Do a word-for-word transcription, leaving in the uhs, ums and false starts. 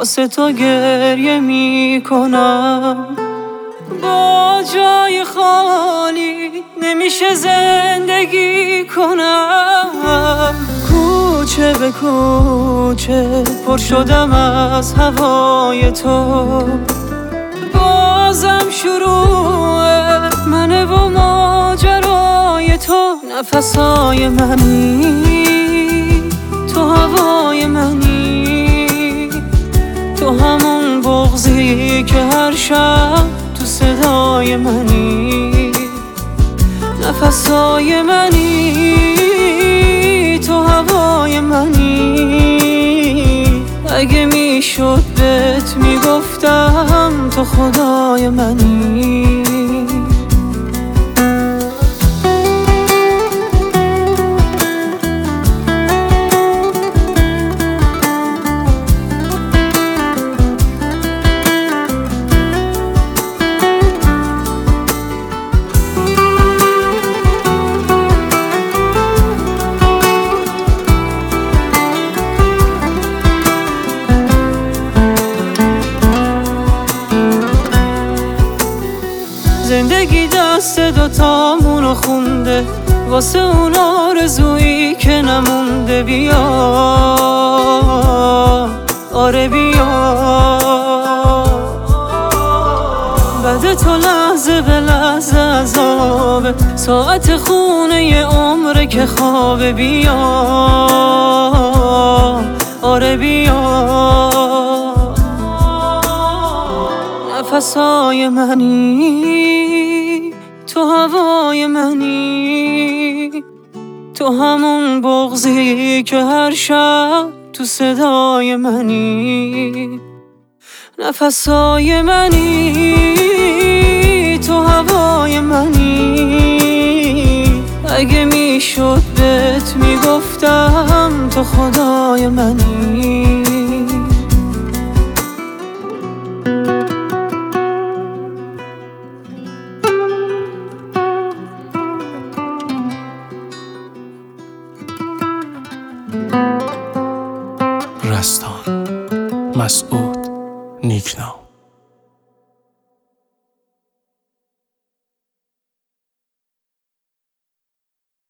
واسه تو گریه میکنم. با جای خالی نمیشه زندگی کنم. کوچه به کوچه پر شدم از هوای تو. بازم شروع منه و ماجرای تو. نفسای منی، تو هوای منی، تو همون بغضی که هر شب تو صدای منی. نفسای منی، تو هوای منی. اگه میشد بهت میگفتم تو خدای منی. زندگی دست دوتامونو خونده، واسه اون آرزویی که نمونده. بیا آره بیا، بعد تو لحظه به لحظه عذابه، ساعت خونه یه عمره که خوابه. بیا آره بیا، نفسای منی، تو هوای منی، تو همون بغضی که هر شب تو صدای منی. نفسای منی، تو هوای منی. اگه میشد بهت میگفتم تو خدای منی. رستان مسعود نیکنام.